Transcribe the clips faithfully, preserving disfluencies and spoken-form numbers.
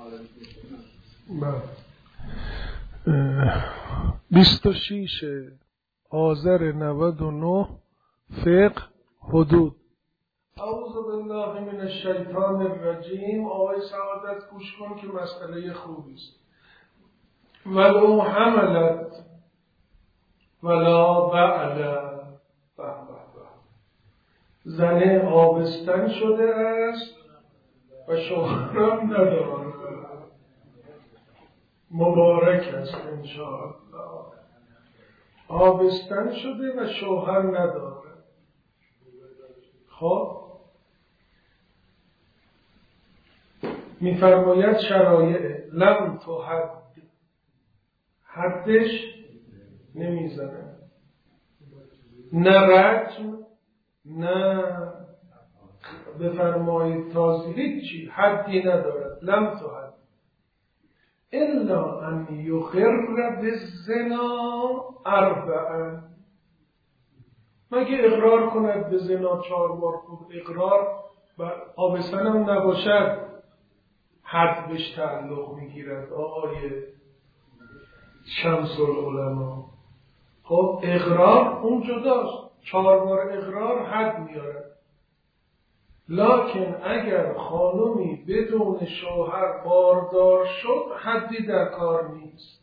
بیست و شش آذر نود و نه فقه حدود. اعوذ بالله من الشیطان الرجیم. آقای سعادت گوش کن که مسئله خوبی است. ولو حملت ولا بعل، زنه آبستن شده است و شوهرم ندارد. مبارک است انشاءالله. آبستن شده و شوهر نداره. خب میفرماید شرایع لم تحد، حدش نمیزنه، نه رجم نه بفرمایید تازه، هیچی حدی ندارد. لم تحد الا ان یقر بالزنا اربعا، مگه اقرار کند به زنا چهار بار. خود اقرار بر آبستن هم نباشد حد بهش تعلق میگیرد. آقای شمس العلماء خب اقرار اون جداست، چهار بار اقرار حد میارد. لکن اگر خانمی بدون شوهر باردار شد حدی در کار نیست.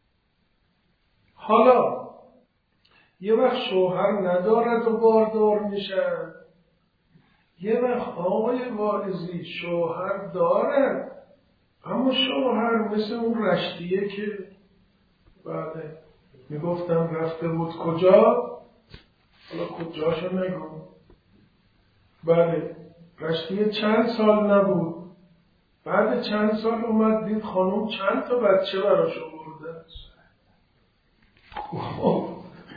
حالا یه وقت شوهر ندارد و باردار میشن، یه وقت آقای واعظی شوهر دارد اما شوهر مثل اون رشتیه که بله میگفتم رفته بود کجا، حالا کجاشو نگم، بله رشتیه چند سال نبود، بعد چند سال اومد دید خانم چند تا بچه براش آورده است. خب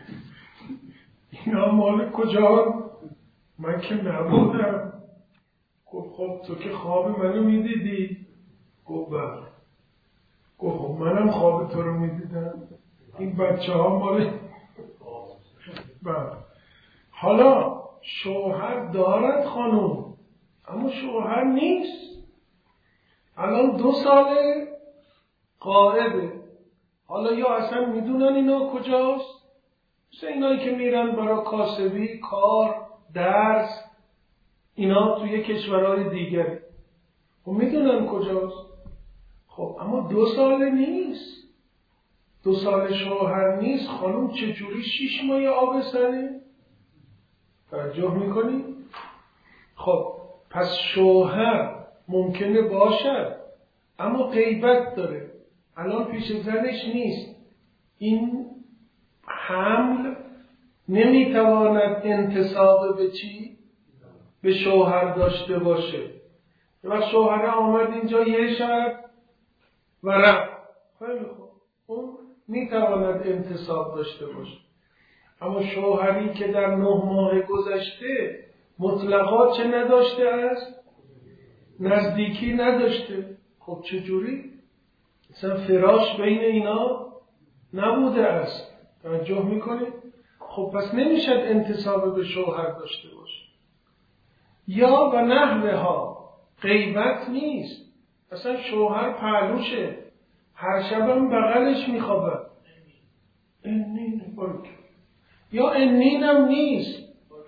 اینا مال کجا؟ من که نبودم. گفت خب تو که خواب منو میدیدی؟ گفت بله. گفت خب منم خواب تو رو میدیدم، این بچه ها مال بله. حالا شوهر دارد خانم اما شوهر نیست، الان دو ساله قاعده. حالا یا اصلا میدونن اینا کجاست، مثل اینایی که میرن برای کاسبی، کار، درس، اینا توی کشورهای دیگری و میدونن کجاست. خب اما دو ساله نیست، دو سال شوهر نیست، خانم چجوری شیش ماه آبستنه؟ توجه میکنی؟ خب پس شوهر ممکنه باشد اما غیبت داره، الان پیش زنش نیست، این حمل نمیتواند انتساب به چی؟ به شوهر داشته باشه. و شوهر آمد اینجا یه شب و رفت، خیلی خوب، اون میتواند انتساب داشته باشه. اما شوهری که در نه ماه گذشته مطلقات چه نداشته است؟ نزدیکی نداشته. خب چجوری؟ مثلا فراش بین اینا نبوده است. توجه میکنید؟ خب پس نمیشد انتساب به شوهر داشته باشه. یا و نحوه ها، غیبت نیست، مثلا شوهر پهلوشه، هر شبم بغلش میخوابه، انین بارک. یا انین هم نیست،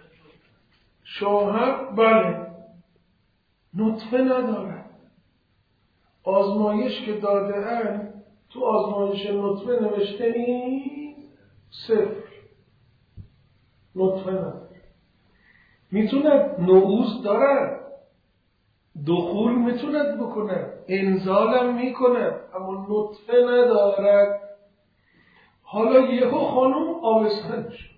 شوهر بله نطفه ندارد، آزمایش که داده ان تو آزمایش نطفه نوشته این صفر، نطفه ندارد. میتوند نعوذ دارد، دخول میتوند بکند، انزالم میکند اما نطفه ندارد. حالا یهو خانم آبستن شد.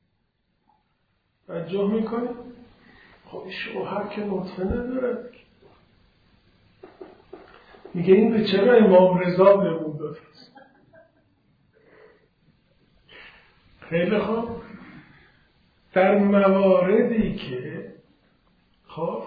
توجه میکنی؟ خب شوهر که نطفه ندارد، میگه این به چرا امام رضا بهمون داده است. خیلی خوب، در مواردی که خب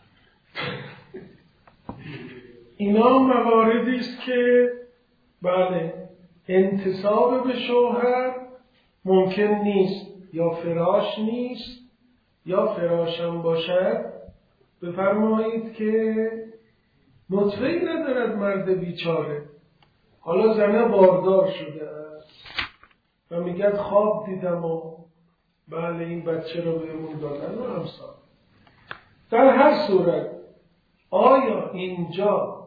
اینا مواردی است که بله انتساب به شوهر ممکن نیست، یا فراش نیست یا فراشم باشد، بفرمایید که نطفه ای ندارد مرد بیچاره. حالا زنه باردار شده است و میگه خواب دیدم و بله این بچه رو بهمون دادن و امثال. در هر صورت آیا اینجا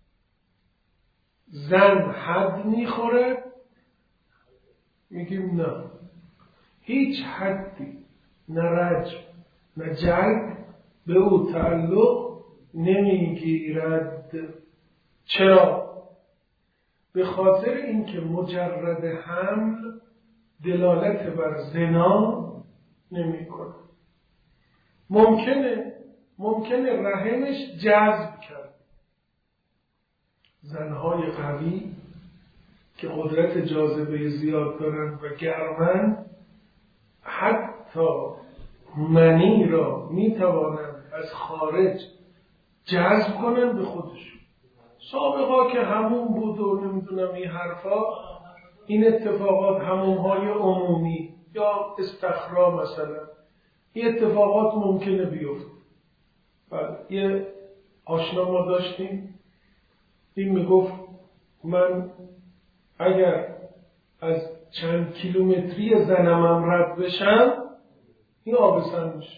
زن حد میخوره؟ میگیم نه، هیچ حدی نه رجم نه جلد به او تعلق نمیگیرد. چرا؟ به خاطر اینکه مجرد حمل دلالت بر زنا نمیکنه. ممکنه ممکنه رحمش جذب کرد. زنهای قوی که قدرت جاذبه زیاد دارن و گرمن حتی منی را میتوانند از خارج جذب کنن به خودشون. سابقا که همون بود و نمیدونم این حرفا، این اتفاقات همونهای عمومی یا استخرا مثلا، این اتفاقات ممکنه بیفته. بله یه آشنا ما داشتیم، این میگفت من اگر از چند کیلومتری زنمم رد بشم این آبستن میشه.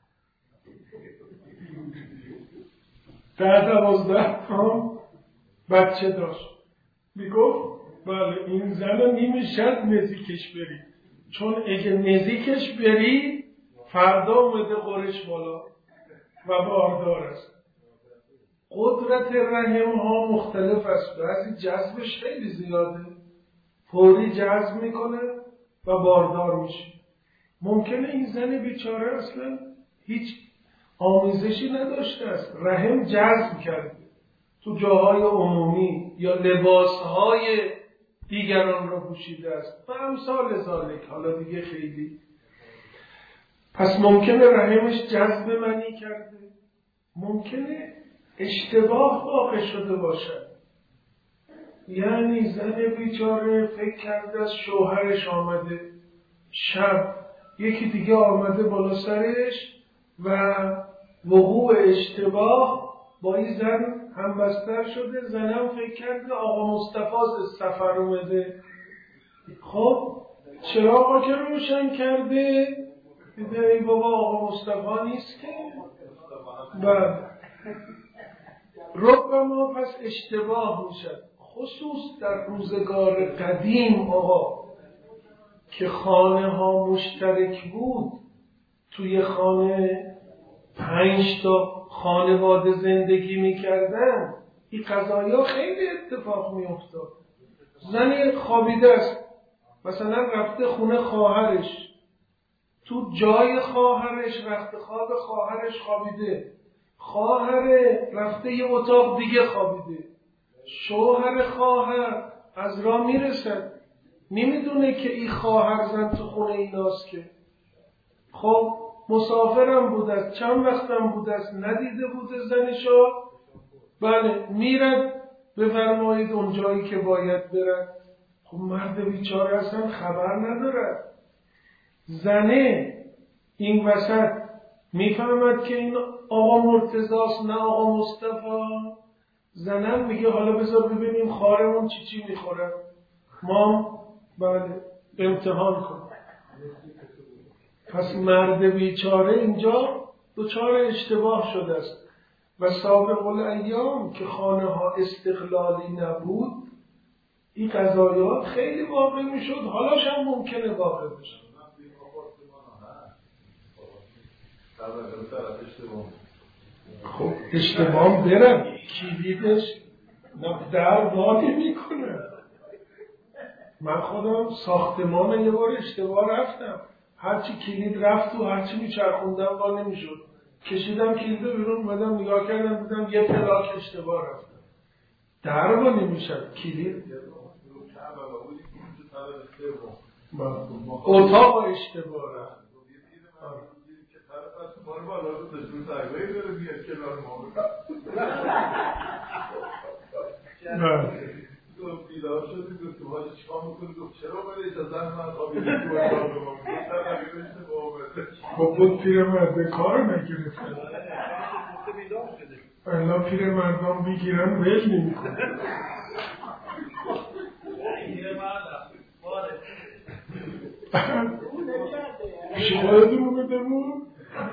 در دوازده هم بچه داشت. میگفت بله این زن نمیشد نزدیکش بری، چون اگه نزدیکش بری فردا اومده قرش بالا و باردار است. قدرت رحم ها مختلف است. بعضی جذبش خیلی زیاده، فوری جذب میکنه و باردار میشه. ممکنه این زن بیچاره اصلا هیچ آمیزشی نداشته است، رحم جذب کرده تو جاهای عمومی یا لباسهای دیگران را پوشیده است و امثال ذالک. حالا دیگه خیلی پس ممکنه رحمش جذب منی کرده، ممکنه اشتباه واقع شده باشد. یعنی زن بیچاره فکر کرده از شوهرش آمده، شب یکی دیگه آمده بالا سرش و وقوع اشتباه با این زن هم بستر شده. زنم فکر کرده آقا مصطفی از سفر اومده. خب چراغا که روشن کرده دیده ای بابا آقا مصطفی نیست که. بعد ربما پس اشتباه میشد، خصوص در روزگار قدیم آقا که خانه ها مشترک بود. توی خانه پنج تا خانواده زندگی میکردن، این قضایا خیلی اتفاق میافتاد. زنی خوابیده است، مثلا رفته خونه خواهرش، تو جای خواهرش رفته خواب خواهرش خوابیده، خواهر رفته یه اتاق دیگه خوابیده، شوهر خواهر از راه میرسد نمیدونه که این خواهر زن تو خونه ایناست که. خب مسافرم بود است، چند وقتم بود است، ندیده بوده زنشو. بله میرد بفرمایید اون جایی که باید برد. خب مرد بیچاره اصلا خبر ندارد. زنه این وسط میفهمد که این آقا مرتضاست نه آقا مصطفی. زنم میگه حالا بذار ببینیم خواهرمون چی چی میخوره، ما بله امتحان کن. پس مرد بیچاره اینجا دچار اشتباه شده است. و سابق الایام که خانه ها استقلالی نبود، این قضایات خیلی واقع میشد، حالاش هم ممکنه واقع بشه. خب اشتباه برم کلیدش در وانی میکنه. من خودم ساختمان یه بار اشتباه رفتم، هرچی کلید رفت و هرچی میچرخوندم وا نمیشد، کشیدم کلید بیرون، اومدم نگاه کردم دیدم یه پلاک اشتباه رفتم، در وا نمیشد کلید. اتاق اشتباه رفت. گفت بیدار شدی گفت تو حاجی چیکار میکنی؟ گفت چرا بله اجازه من خوابیدی تو اتاق ما گفت خب بود پیرمرد به کار نگرفت. بیدار شده الا پیر مردم بگیرن ول نمی‌کنه. شاید بوده بود.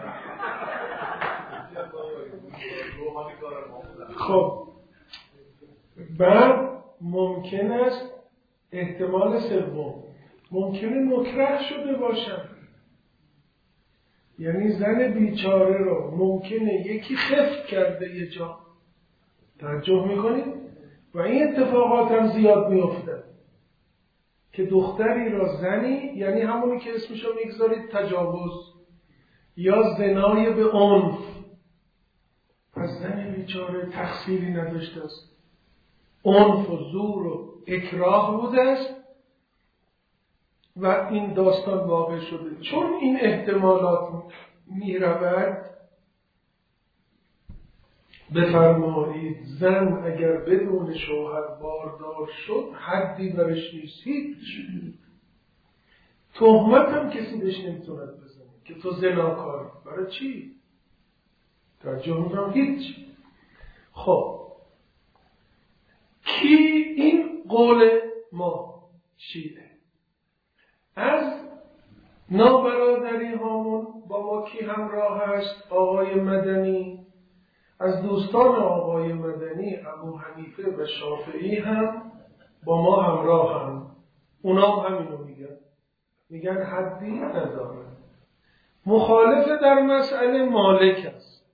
خب بعد ممکن است احتمال سوم ممکنه نکره شده باشن، یعنی زن بیچاره رو ممکنه یکی خفت کرده یه جا. توجه میکنید؟ و این اتفاقات هم زیاد میفته که دختری را زنی، یعنی همونی که اسمشو میگذارید تجاوز یا زنای به عنف، پس زن بیچاره تقصیری نداشته است، عنف و زور و اکراه بوده است و این داستان واقع شده. چون این احتمالات میرود، بفرمایید زن اگر بدون شوهر باردار شد حدی برش نیست، هیچ تهمت هم کسی بهش نمیتوند بزنه که تو زناکاری. برای چی؟ توجه میکنم هیچ. خب کی این قول ما شیعه از نابرادری هامون با ما کی همراه هست؟ آقای مدنی. از دوستان آقای مدنی ابو حنیفه و شافعی هم با ما همراه هم. اونا هم همینو میگن، میگن حدی نداره. مخالف در مسئله مالک است.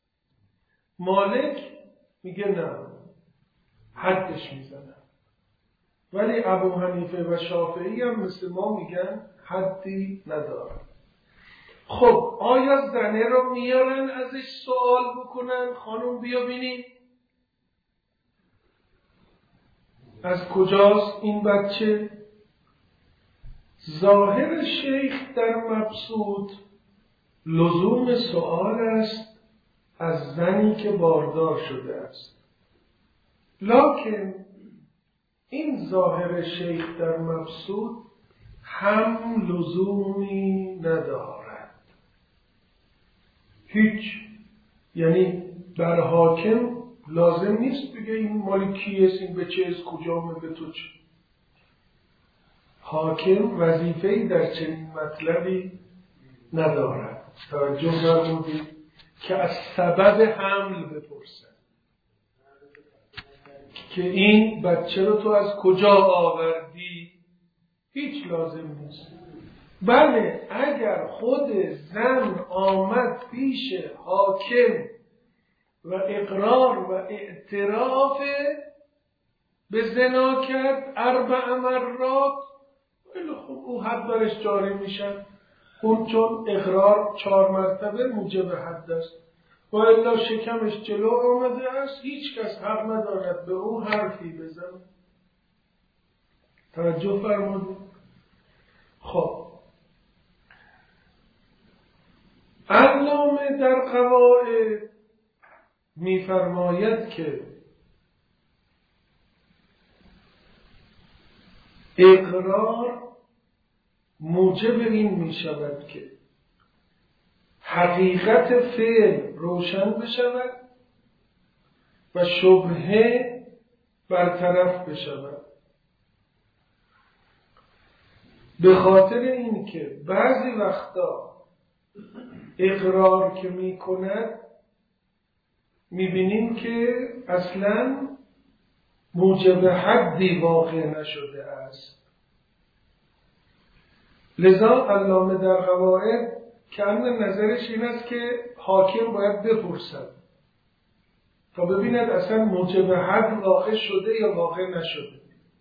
مالک میگه نه حدش میزنه، ولی ابو حنیفه و شافعی هم مثل ما میگن حدی نداره. خب آیا زنه رو میارن ازش سوال بکنن خانم بیا بینیم از کجاست این بچه؟ ظاهر شیخ در مبسوط لزوم سوال است از زنی که باردار شده است، لکن این ظاهر شیخ در مبسوط هم لزومی ندارد. هیچ، یعنی بر حاکم لازم نیست بگه این مال کیست، این به چه از کجامه، به تو چه. حاکم وظیفه‌ای در چنین مطلبی ندارد. توجه فرمودید که از سبب حمل بپرسن که این بچه رو تو از کجا آوردی، هیچ لازم نیست. بله اگر خود زن آمد پیش حاکم و اقرار و اعتراف به زنا کرد اربع مرات، خیلی خوب، او حد برش جاری میشن. اون چون اقرار چهار مرتبه موجب حد است و الا شکمش جلو آمده است، هیچ کس حق ندارد به او حرفی بزنه. توجه فرمودید؟ خب علامه در قواعد میفرماید که اقرار موجب این می شود که حقیقت فعل روشن بشود و شبهه برطرف بشود. به خاطر این که بعضی وقتا اقرار که می کند می بینیم که اصلا موجب حدی واقع نشده است. لذا علامه در قواعد که اما نظرش این است که حاکم باید بپرسد تا ببیند اصلا موجب حد واقع شده یا واقع نشده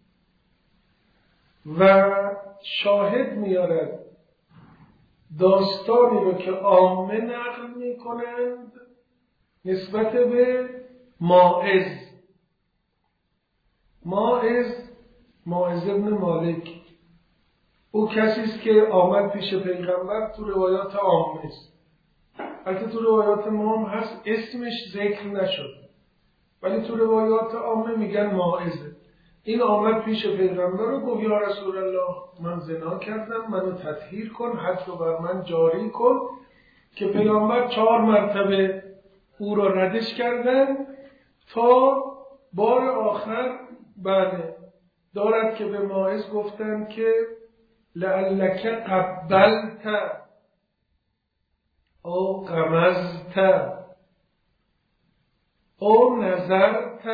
و شاهد میارد داستانی رو که عامه نقل میکنند نسبت به ماعز. ماعز ماعز ابن مالک او کسی است که آمد پیش پیغمبر، تو روایات عامه است، البته تو روایات ما هم هست اسمش ذکر نشد ولی تو روایات عامه میگن ماعزه. این آمد پیش پیغمبر و گفت یا رسول الله من زنا کردم، منو تطهیر کن، حد رو بر من جاری کن، که پیغمبر چهار مرتبه او را ردش کردن تا بار آخر بله دارد که به ماعز گفتن که لعلک قبلت او غمزت او نظرت.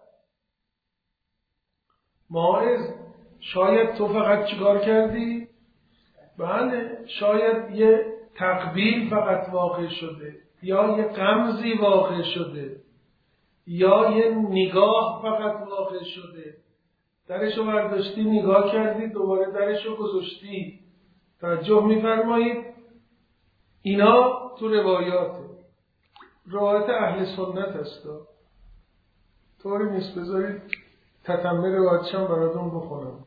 ماعز شاید تو فقط چیکار کردی؟ بله شاید یه تقبیل فقط واقع شده یا یه غمزی واقع شده یا یه نگاه فقط واقع شده. درشو برداشتی نگاه کردی دوباره درشو گذاشتی. توجه می‌فرمایید اینا تو روایاته، روایت اهل سنت هستا. طوری نیست بذارید تتمه روایتشم براتون بخونم.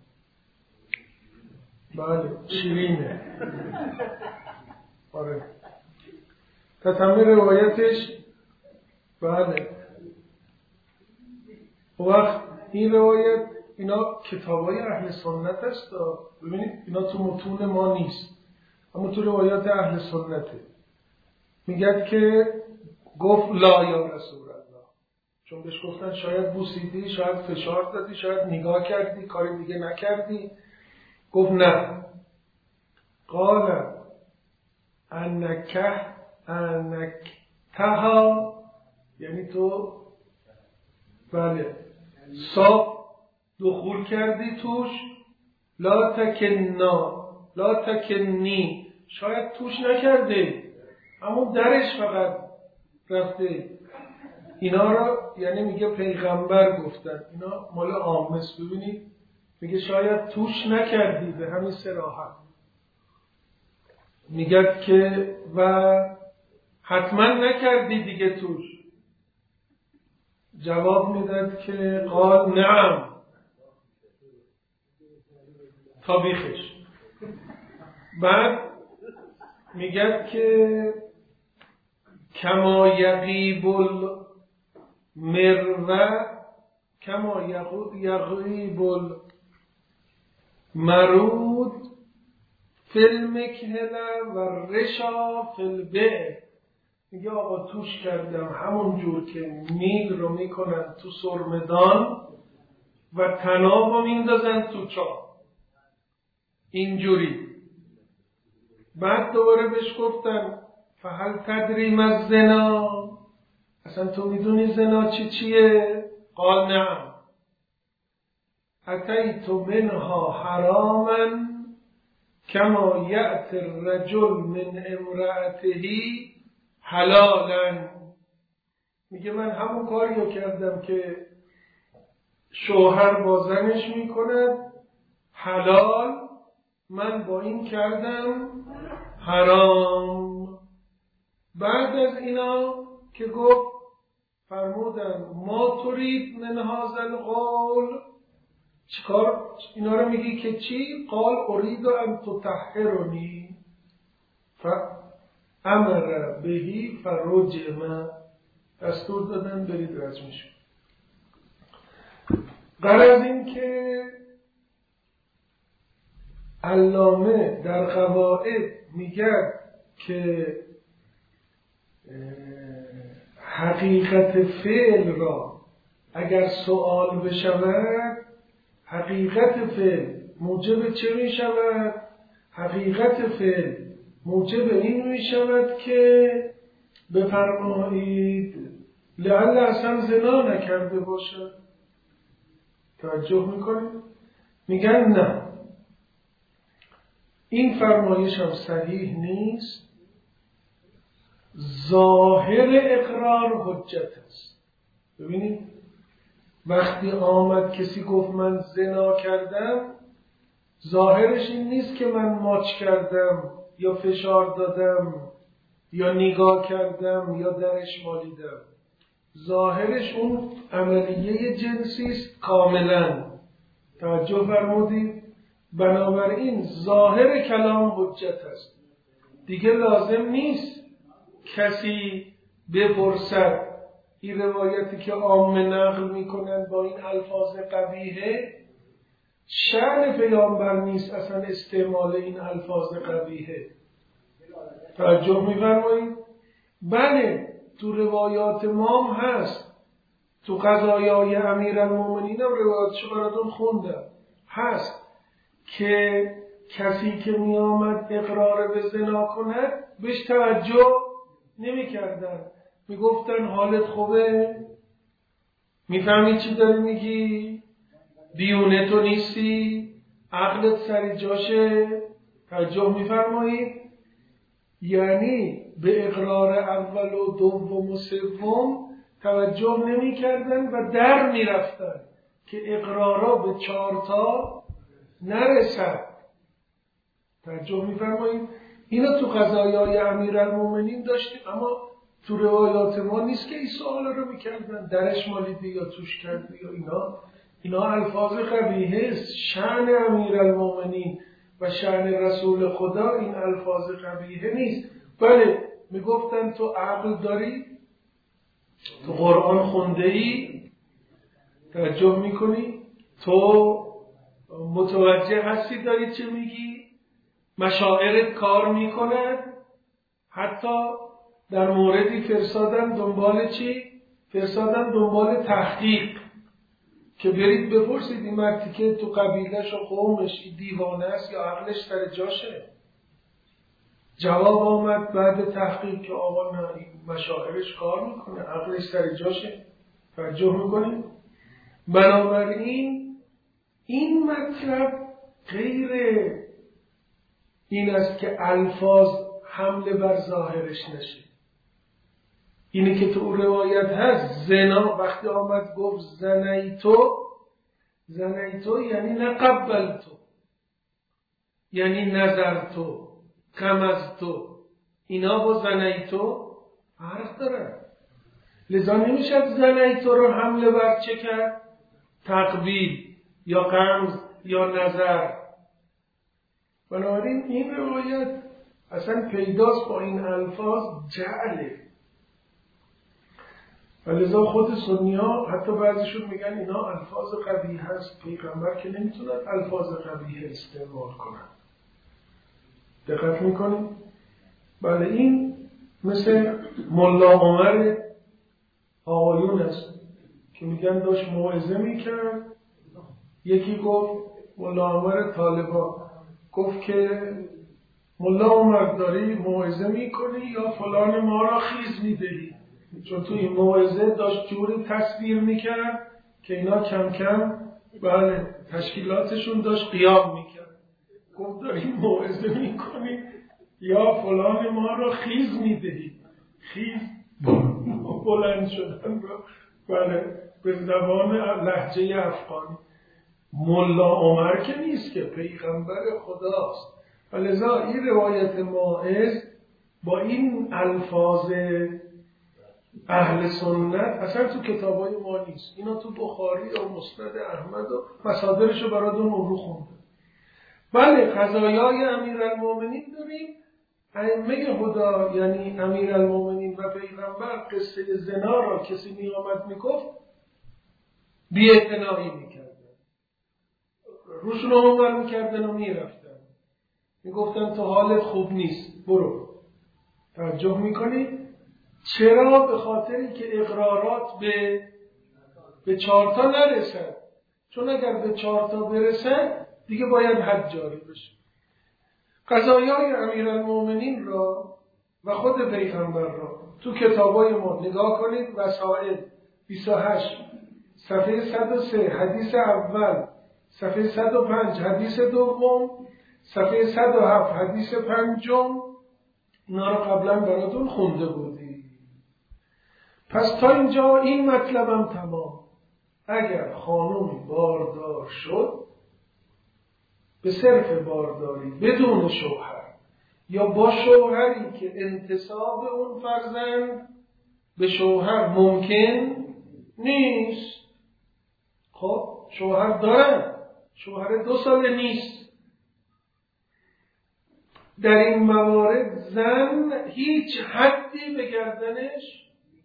بله شیرینه. آره تتمه روایتش بله. وقت این روایت اینا کتابای اهل سنت هست. ببینید اینا تو متون ما نیست اما تو روایات اهل سنته. میگه که گفت لا یا رسول الله، چون بهش گفتن شاید بوسیدی، شاید فشار دادی، شاید نگاه کردی، کاری دیگه نکردی. گفت نه. قال انکه انکتها، یعنی تو بله صاب دخول کردی توش. لا تکننا لا تکنی، شاید توش نکرده اما درش فقط رفته. اینا را یعنی میگه پیغمبر گفتن، اینا مال عامس. ببینید میگه شاید توش نکردی به همین صراحت. میگه که و حتما نکردی دیگه توش. جواب میداد که قال نعم طبیخش. بعد میگه که کما یغیب المروه کما یغیب المرود فی المکهله و رشا فی البئر. میگه آقا توش کردم همون جور که میل رو میکنن تو سرمدان و طناب رو میندازن تو چاه اینجوری. بعد دوباره بهش گفتن فهل تدری ما زنا، اصلا تو میدونی زنا چی چیه؟ قال نعم. اتیت منها حراما کما یأتی الرجل من امرأته حلالا. میگه من همون کاریو کردم که شوهر با زنش میکند حلال، من با این کردم حرام. بعد از اینا که گفت فرمودن ما ترید من هذا القول، چیکار اینا رو میگی که چی؟ قال اريد ان تطهرنی فامر بهی فرجم، دستور دادن برید رجمش. غرض این که علامه در قواعد میگه که حقیقت فعل را اگر سوال بشود، حقیقت فعل موجب چه می شود؟ حقیقت فعل موجب این می شود که بفرمایید لعل اصلا زنا نکرده باشد. توجه میکنید؟ میگن نه، این فرمایش هم صحیح نیست. ظاهر اقرار حجت است. ببینید وقتی آمد کسی گفت من زنا کردم، ظاهرش این نیست که من ماچ کردم یا فشار دادم یا نگاه کردم یا درش مالیدم. ظاهرش اون عملیه جنسی است کاملا. توجه فرمودید؟ بنابراین ظاهر کلام حجت است. دیگه لازم نیست کسی بپرسد. این روایتی که عامه نقل میکنن با این الفاظ قبیحه، شأن پیامبر نیست اصلا استعمال این الفاظ قبیحه. توجه می‌فرمایید؟ بله تو روایات ما هم هست، تو قضایای امیرالمومنین هم روایاتشو براتون خوندم، هست که کسی که می آمد اقرار به زنا کند بهش توجه نمی کردن، می گفتن حالت خوبه؟ میفهمی چی داری میگی؟ دیونه تو نیستی؟ عقلت سر جاشه؟ توجه میفرمایید؟ یعنی به اقرار اول و دوم و سوم توجه نمی کردن و در می رفتن که اقرارا به چارتا نرسد. توجه می فرمایید؟ اینا تو قضایای امیرالمومنین داشتیم، اما تو روایات ما نیست که این سوالا رو میکردن درش مالیدی یا توش کردی یا اینا. اینا الفاظ قبیحه است. شأن امیرالمومنین و شأن رسول خدا این الفاظ قبیحه نیست. بله میگفتن تو عقل داری، تو قرآن خونده ای، توجه میکنی، تو متوجه هستی داری چه میگی، مشاعرت کار میکند. حتی در موردی فرستادن دنبال چی؟ فرستادن دنبال تحقیق که برید بپرسید این مردی که تو قبیلش و قومش دیوانه است یا عقلش سر جاشه. جواب آمد بعد تحقیق که آقا نه، این مشاعرش کار میکنه، عقلش سر جاشه. توجه میکنید؟ بنابراین این مطلب غیر این است که الفاظ حمله بر ظاهرش نشه. اینه که تو روایت هست زنا وقتی آمد گفت زنیتو، زنیتو یعنی نقبلتو، یعنی نظرتو، غمزتو، اینا با زنیتو فرق داره. لذا نمیشد زنیتو رو حمله بر چه کرد؟ تقبیل یا غمز یا نظر. بنابراین این روایت اصلا پیداست با این الفاظ جعله. و لذا خود سنی ها حتی بعضیشون میگن اینا الفاظ قبیح هست، پیغمبر که نمیتونن الفاظ قبیح استعمال کنن. دقت میکنید؟ بله این مثل ملا عمر آقایون است که میگن داشت موعظه میکرد، یکی گفت ملا عمر طالبان گفت که ملا عمر داری موعظه میکنی یا فلان ما را خیز میدهی؟ چون تو این موعظه داشت جوری تصویر میکرد که اینا کم کم بله تشکیلاتشون داشت قیام میکرد. گفت داری موعظه میکنی یا فلان ما را خیز میدهی؟ خیز بلند شدن بله به زبان لهجه افغانی. ملا عمر که نیست که پیغمبر خداست. و لذا این روایت ماعظ با این الفاظ اهل سنت اصلا تو کتابای ما نیست. اینا تو بخاری و مسند احمد و مصادرشو براتون رو خونده. بله قضایای امیرالمومنین داریم. ائمه خدا یعنی امیرالمومنین و پیغمبر قصه زنا را کسی می آمد می گفت بی‌اعتنایی می کردن، روشون رو منور می کردن و می رفتن، می گفتن تو حالت خوب نیست برو. توجه می کنی؟ چرا؟ به خاطری که اقرارات به به چارتا نرسد. چون اگر به چارتا برسد دیگه باید حد جاری بشه. قضایای امیرالمومنین را و خود پیغمبر را تو کتابای ما نگاه کنید. وسائل بیست و هشت صفحه صد و سه حدیث اول، صفحه صد و پنج حدیث دوم، صفحه صد و هفت حدیث پنجم، اینا را قبلا براتون خونده بودی. پس تا اینجا این مطلبم تمام. اگر خانومی باردار شد به صرف بارداری بدون شوهر یا با شوهری که انتساب اون فرزند به شوهر ممکن نیست. خب شوهر دارن، شوهر دو ساله نیست. در این موارد زن هیچ حدی به گردنش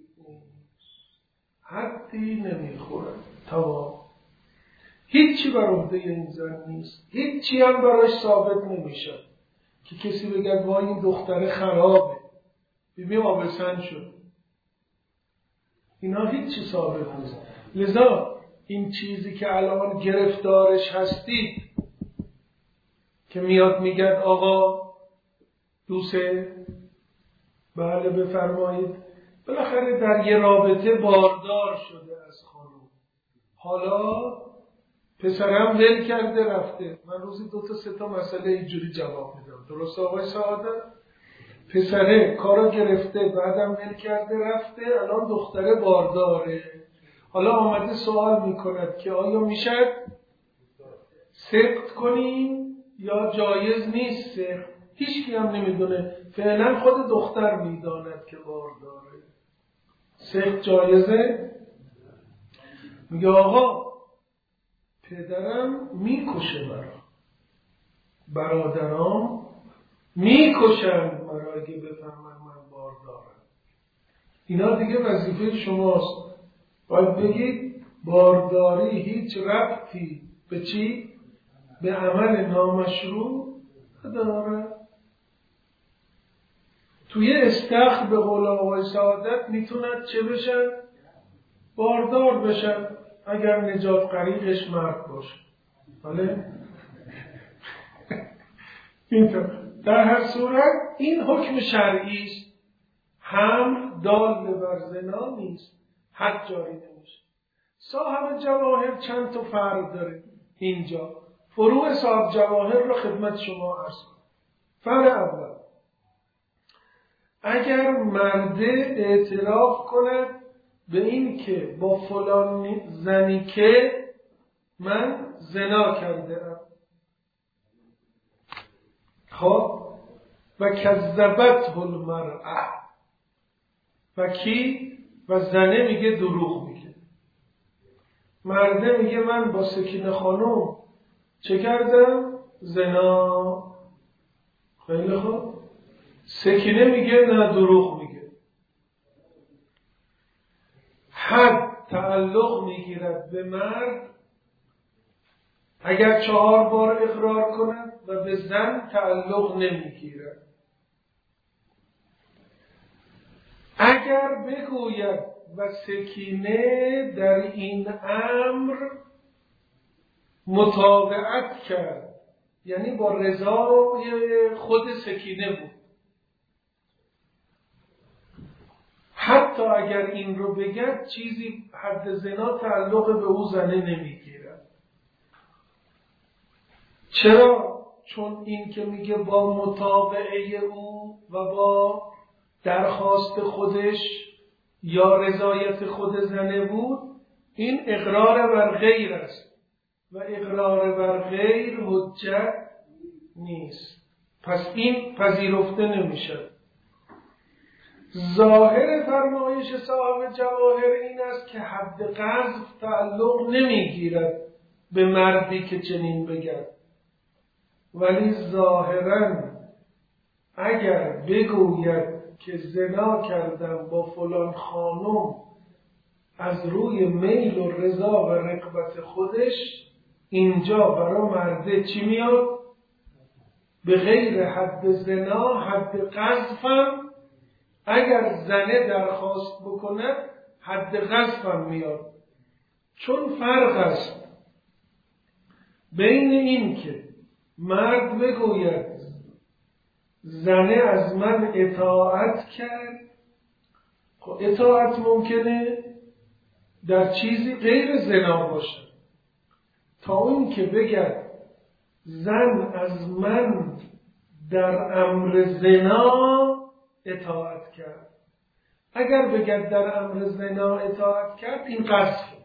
حدی نمیخوره. تمام. هیچی بر عهده این زن نیست. هیچی هم براش ثابت نمیشه که کسی بگه وای این دختر خرابه، ببین آبسن شد. اینا هیچی ثابت نیست. لذا این چیزی که الان گرفتارش هستید که میاد میگن آقا دوسته، بله بفرمایید، بالاخره در یه رابطه باردار شده از خانم، حالا پسرم ول کرده رفته. من روزی دو تا سه تا مسئله اینجوری جواب میدم، درست آقای سعادت؟ پسره کارو گرفته، بعدم ول کرده رفته، الان دختره بارداره، حالا آمده سوال میکند که آیا میشه سقط کنیم یا جایز نیست سقط؟ هیچ کی هم نمیدونه، فعلا خود دختر میداند که بارداره. سقط جایزه؟ میگه آقا پدرم میکشه مرا، برادرام میکشند مرا اگه بفهمن من باردارم. اینا دیگه وظیفه شماست. باید بگید بارداری هیچ ربطی به چی؟ به عمل نامشروع نداره. توی استخر به قول آقای سعادت میتوند چه بشن؟ باردار بشن اگر نجات غریقش مرد باشه. بله؟ اینطور. در هر صورت این حکم شرعی است. هم دال بر زنا نیست، حد جاری نمیشه. صاحب جواهر چند تا فرق داره اینجا. فروع صاحب جواهر رو خدمت شما عرض کنم. فرق اول، اگر مرده اعتراف کند به این که با فلان زنی که من زنا کرده ام، خب و کذبت المرأة، و کی؟ و زنه میگه دروغ میگه. مرده میگه من با سکینه خانم چه کردم؟ زنا. خیلی خوب. سکینه میگه نه دروغ میگه. حد تعلق میگیرد به مرد اگر چهار بار اقرار کند و به زن تعلق نمیگیرد. اگر بگوید و سکینه در این امر مطاوعت کرد، یعنی با رضای خود سکینه بود، حتی اگر این رو بگد چیزی حد زنا تعلق به او زنه نمیگیرد. چرا؟ چون این که میگه با مطابعه او و با درخواست خودش یا رضایت خود زنه بود، این اقرار بر غیر است و اقرار بر غیر حجت نیست، پس این پذیرفته نمیشه. ظاهر فرمایش صاحب جواهر این است که حد قذف تعلق نمیگیرد به مردی که چنین بگد، ولی ظاهراً اگر بگوید که زنا کردم با فلان خانم از روی میل و رضا و رغبت خودش، اینجا برای مرده چی میاد؟ به غیر حد زنا حد قذفم اگر زنه درخواست بکند حد قذفم میاد. چون فرق است بین این که مرد بگوید زنه از من اطاعت کرد، خب اطاعت ممکنه در چیزی غیر زنا باشه، تا اون که بگد زن از من در امر زنا اطاعت کرد. اگر بگد در امر زنا اطاعت کرد این قذفه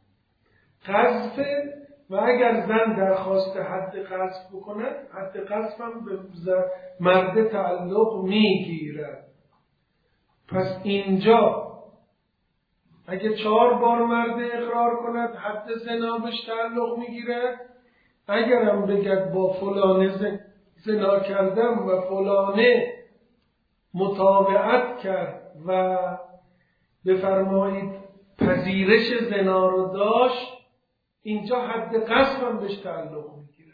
قذفه و اگر زن درخواست حد قذف بکند حد قذف هم به مرد تعلق میگیرد. پس اینجا اگه چهار بار مرد اقرار کند حد زنا بهش تعلق میگیرد، اگر هم بگد با فلانه زنا کردم و فلانه مطاوعت کرد و بفرمایید پذیرش زنا رو داشت، اینجا حد قذف هم بهش تعلق میگیره.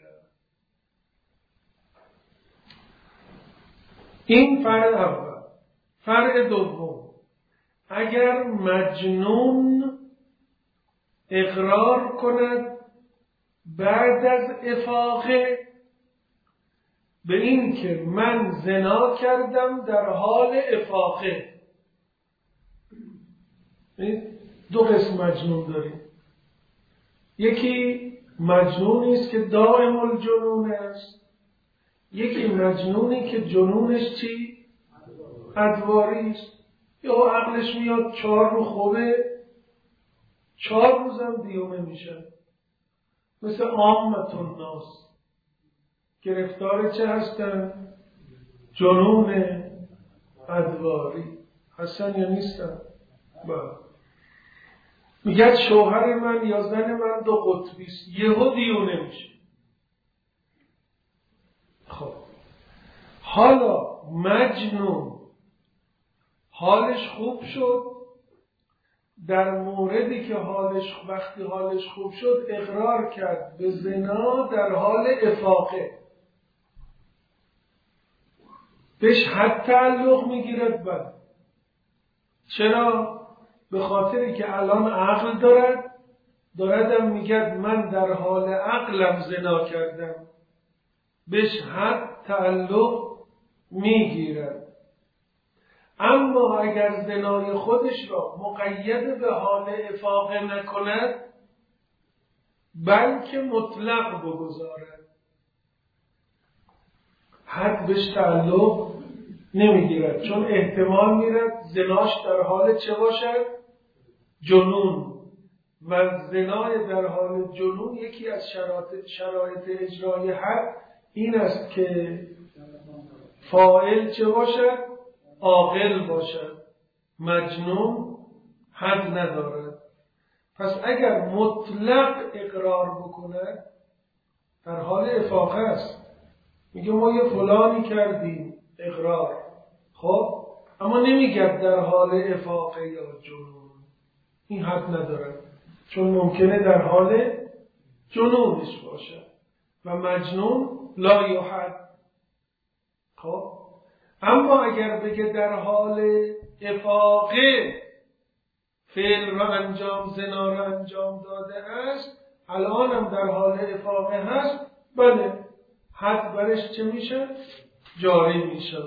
این فرع اول. فرع دوم، اگر مجنون اقرار کند بعد از افاقه به این که من زنا کردم در حال افاقه. دو قسم مجنون داریم. یکی مجنونی است که دائم الجنون است، یکی مجنونی که جنونش چی؟ ادواری است. یا عقلش میاد چهار رو خوبه، چهار روزم دیومه میشه. مثل عامة الناس گرفتار چه هستن؟ جنون ادواری. هستن یا نیستن؟ با میگه شوهر من یا زن من دو قطبیست، یهو دیونه میشه. خب حالا مجنون حالش خوب شد، در موردی که حالش وقتی حالش خوب شد اقرار کرد به زنا در حال افاقه، بهش حد تعلق میگیرد. بعد چرا؟ به خاطری که الان عقل دارد، داردم میگد من در حال عقلم زنا کردم، بهش حد تعلق میگیرد. اما اگر زنای خودش را مقید به حال افاقه نکند بلکه مطلق بگذارد، حد بهش تعلق نمیگیرد، چون احتمال میرد زناش در حال چه باشد؟ جنون. و زنای در حال جنون یکی از شرایط, شرایط اجرای حد این است که فاعل چه باشد؟ عاقل باشد. مجنون حد ندارد. پس اگر مطلق اقرار بکند در حال افاقه است، میگه ما یه فلانی کردیم اقرار، خب اما نمیگه در حال افاقه یا جنون، این حد ندارد، چون ممکنه در حال جنونش باشد و مجنون لا یحد. خب اما اگر بگه در حال افاقه فعل را انجام زنا را انجام داده است، الانم در حال افاقه هست، بله حد برش چه میشه؟ جاری میشه.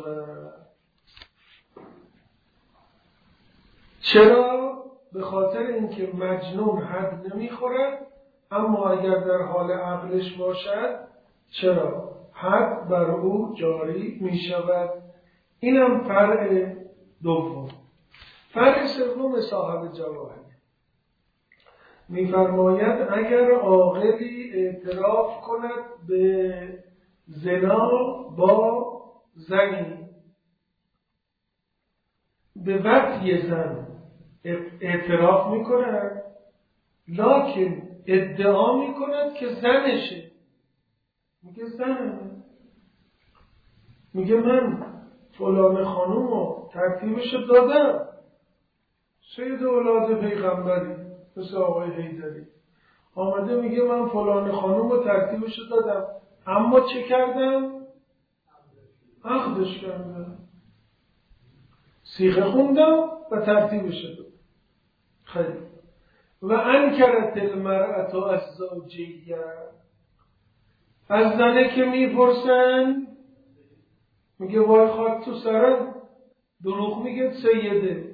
چرا؟ به خاطر اینکه مجنون حد نمیخورد، اما اگر در حال عقلش باشد چرا؟ حد بر او جاری میشود. اینم فرع دوم. فرع سوم صاحب جواهر میفرماید اگر عاقلی اعتراف کند به زنا با زنی، به وطی زن اعتراف میکند، لکن ادعا میکند که زنشه. میگه زنمه، میگه من فلان خانوم رو ترتیبش دادم، سید اولاد پیغمبری مثل آقای حیدری آمده میگه من فلان خانوم رو ترتیبش دادم، اما چه کردم؟ عقدش کردم، صیغه خوندم و ترتیبش دادم. خیلی. و انکرت المرأة از زوجیه، از زنه که میپرسن میگه وای خاک تو سرم، دروغ میگه سیده،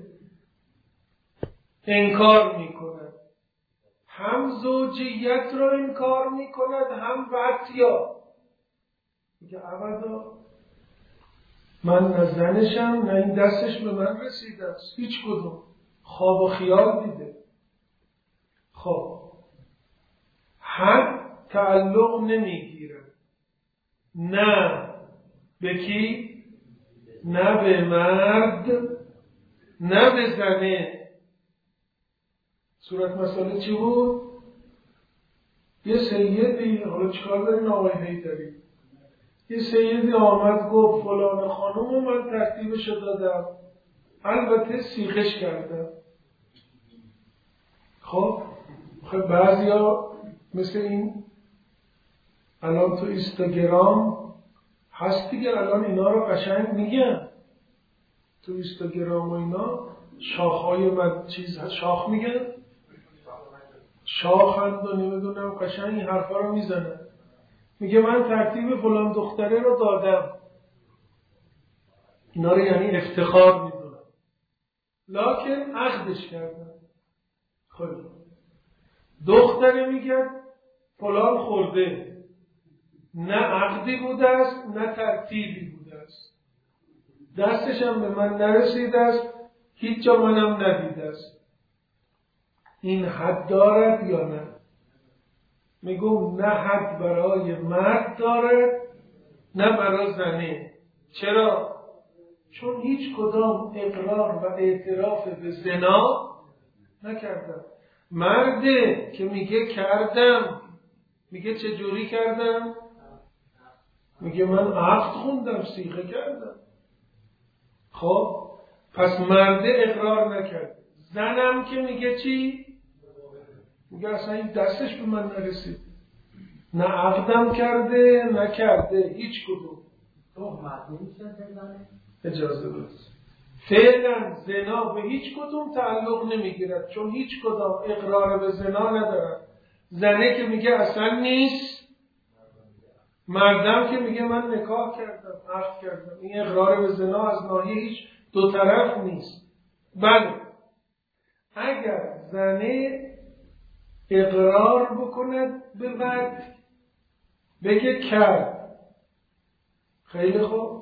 انکار میکند، هم زوجیت رو انکار میکند هم وطیا. میگه ابدا من نه زنشم نه این دستش به من رسیده است، هیچ کدوم، خواب و خیال دیده. خب حد تعلق نمیگیره، نه به کی؟ نه به مرد نه به زنه. صورت مسئله چی بود؟ یه سیدی، حالا چکار دارین آقای حیدری، یه سیدی آمد گفت فلان خانومو من ترتیبش دادم، البته سیغش کردم. خب خب بعضی ها مثل این الان تو اینستاگرام هست دیگه، الان اینا رو قشنگ میگن تو اینستاگرام و اینا، شاخهای من چیز شاخ میگن شاخند و نمیدونم قشنگ این حرفا رو میزنن. میگه من ترتیب فلان دختره رو دادم. اینا رو یعنی افتخار میدونم، لکن عقدش کردم. خب دختره میگه فلان خورده، نه عقدی بوده است نه ترتیبی بوده است، دستش هم به من نرسیده است، هیچ جا منم ندیده است. این حد دارد یا نه؟ میگم نه حد برای مرد داره نه برای زنه. چرا؟ چون هیچ کدام اقرار و اعتراف به زنا نکردم. مرده که میگه کردم، میگه چجوری کردم؟ میگه من عقد خوندم، صیغه کردم. خب پس مرده اقرار نکرد. زنم که میگه چی؟ میگه اصلا این دستش به من نرسید، نه عقدم کرده نکرده، هیچ کدوم. اجازه بده. فعلا زنا به هیچ کدوم تعلق نمیگیرد، چون هیچ کدام اقرار به زنا ندارد. زنه که میگه اصلا نیست، مردم که میگه من نکاح کردم، عقد کردم. این اقرار به زنا از ناحیه هیچ دو طرف نیست. بله اگر زنه اقرار بکند به مرد، بگه کرد، خیلی خوب.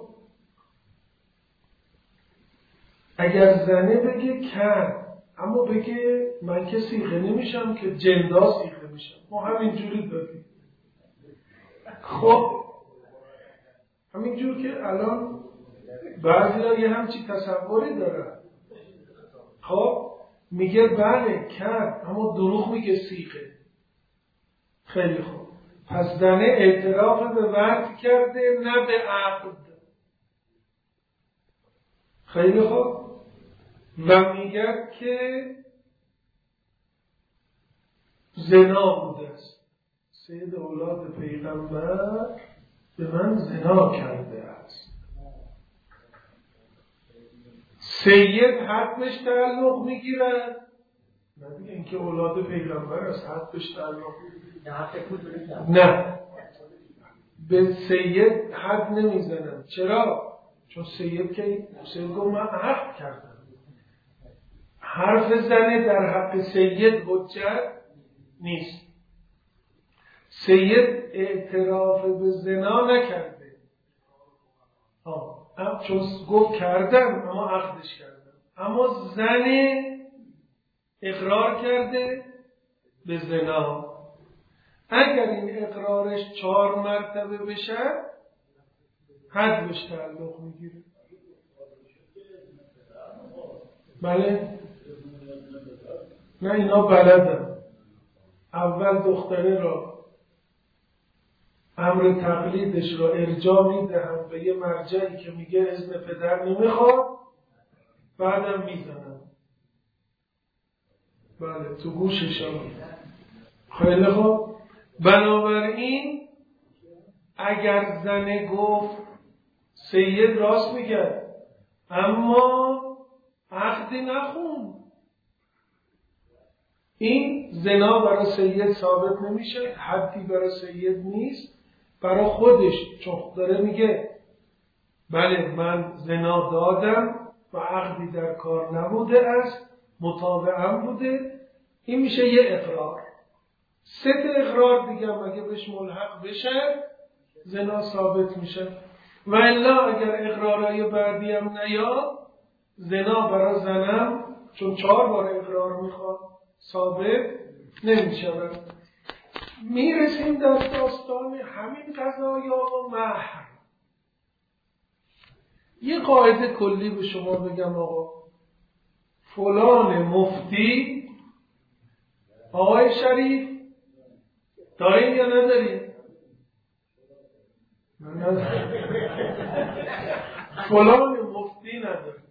اگر زنه بگه کرد اما بگه من که صیغه نمیشم که جندا صیغه میشم، ما همینجوری داریم. خب همینجور که الان بعضی ها یه همچی تصوری دارن. خب میگه بله کرد اما دروغ میگه صیغه. خیلی خوب، پس زنه اعتراف به وعد کرده نه به عقد. خیلی خوب، و میگه که زنا بوده است. سید اولاد پیغمبر به من زنا کرده است. سید حقش تعلق میگیرد؟ نه دیگه، اینکه اولاد پیغمبر است حقش تعلق میگیرد. نه، به سید حد نمیزنم. چرا؟ چون سید که سید گفت من عقد کردم. حرف زنه در حق سید حجت نیست. سید اعتراف به زنا نکرده، آه. چون گفت کردم اما عقدش کردم. اما زنه اقرار کرده به زنا. اگر این اقرارش چهار مرتبه بشه حد بهش تعلق میگیره. بله؟ نه اینا بلدن. اول دختره را امر تقلیدش را ارجاع میدهم به یه مرجعی که میگه اذن پدر نمیخواد، بعدم میزنم. بله تو گوششان. خیلی خوب، بنابراین اگر زنه گفت سید راست میگه اما عقدی نخون، این زنا برای سید ثابت نمیشه، حدی برای سید نیست. برای خودش چون داره میگه بله من زنا دادم و عقدی در کار نبوده است، مطابقم بوده، این میشه یه اقرار. سه تا اقرار دیگه اگه بهش ملحق بشه زنا ثابت میشه. و الا اگر اقرارهای بعدی هم نیاد، زنا برای زنم چون چهار بار اقرار میخواد ثابت نمیشه. میرسیم در داستان همین قضایا و مهر. یه قاعده کلی به شما بگم آقا، فلان مفتی، آقای شریف داریم یا نداریم؟ فلان مفتی نداریم.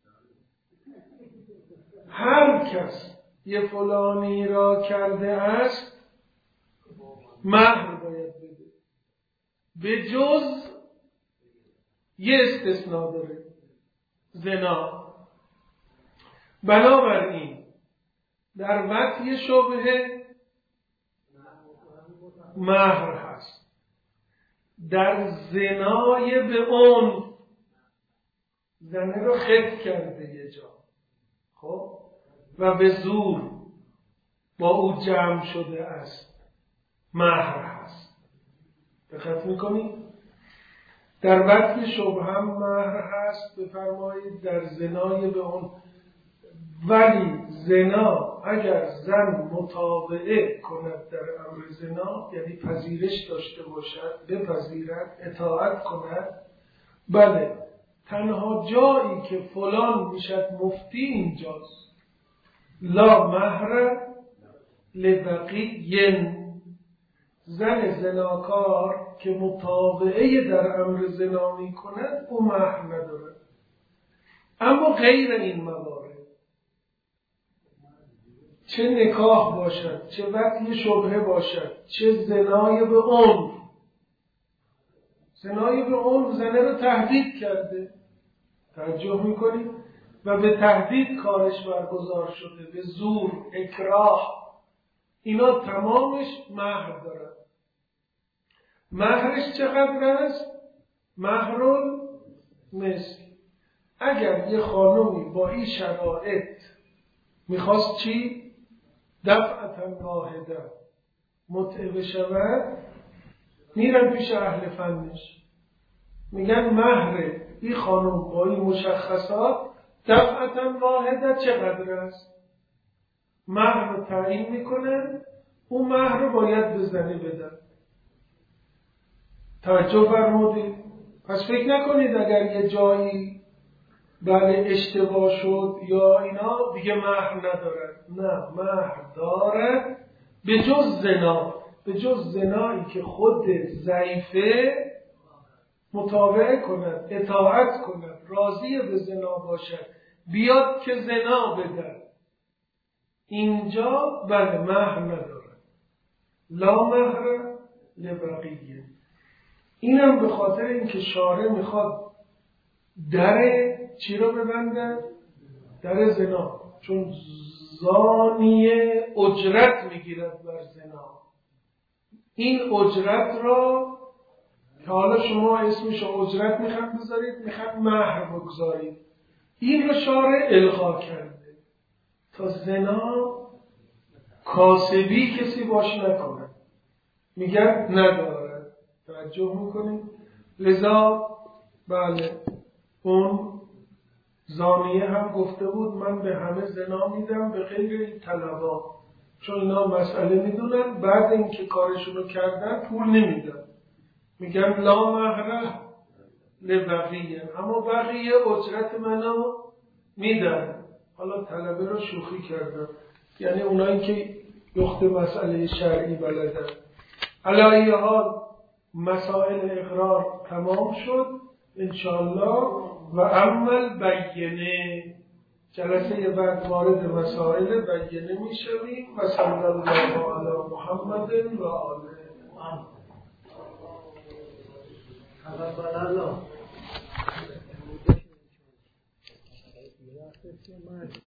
هر کس یه فلانی را کرده است مهر باید بده، به جز یه استثناء داره، زنا. بنابراین در وطی شبهه مهر هست، در زنای به اون زنه رو خط کرده یه جا، خب و به زور با او جمع شده است، مهر هست. دقت میکنید؟ در وقتی شبه هم مهر هست بفرمایید، در زنای به اون. ولی زنا اگر زن مطاوعه کند در امر زنا، یعنی پذیرش داشته باشد، بپذیرد، اطاعت کند، بله، تنها جایی که فلان میشد مفتی اینجاست. لا مهر لبقی، زن زناکار که مطاوعه در امر زنا می کند او مهر ندارد. اما غیر این موارد، چه نکاح باشد، چه وطی شبهه باشد، چه زنای به عنف، زنای به عنف زنه رو تهدید کرده، توجه میکنید، و به تهدید کارش برگزار شده، به زور، اکراه، اینا تمامش مهر دارد. مهرش چقدر است؟ مهرال مثل. اگر یه خانومی با این شرایط میخواست چی؟ دفعتا واحده متعه بشود، میرن پیش اهل فنش، میگن مهر این خانوم با این مشخصات دفعتا واحده چقدر است؟ مهر رو تعیین میکنن، اون مهر رو باید به زنی بدن. توجه فرمودید؟ پس فکر نکنید اگر یه جایی بله اشتباه شد یا اینا دیگه مهر ندارد. نه، مهر دارد، به جز زنا، به جز زنایی که خود ضعیفه مطاوعه کند، اطاعت کند، راضی به زنا باشد، بیاد که زنا بدن، اینجا بله مهر ندارد. لا مهر لبقیه. اینم به خاطر اینکه شارع میخواد در چی رو ببنده؟ در زنا، چون زانی اجرت میگیرد بر زنا. این اجرت را که حالا شما اسمش اجرت میخواد بذارید، میخواد مهر بگذارید، این رو شارع الغا کرده تا زنا کاسبی کسی باش نکنه، میگن ندارد. توجه میکنید؟ لذا بله اون زانیه هم گفته بود من به همه زنا میدم به غیر این طلبا، چون اینا مسئله میدونن، بعد اینکه کارشونو کردن پول نمیدن، میگن لا مهر لبقیه، اما بقیه اجرت منو میدن. حالا طلبه رو شوخی کردن، یعنی اونایی که یخت مسئله شرعی بلدن. علی حال مسائل اقرار تمام شد انشاءالله. و عمل بینه، جلسه بعد وارد مسائل بینه می شویم. و صلی الله علی محمد و آله.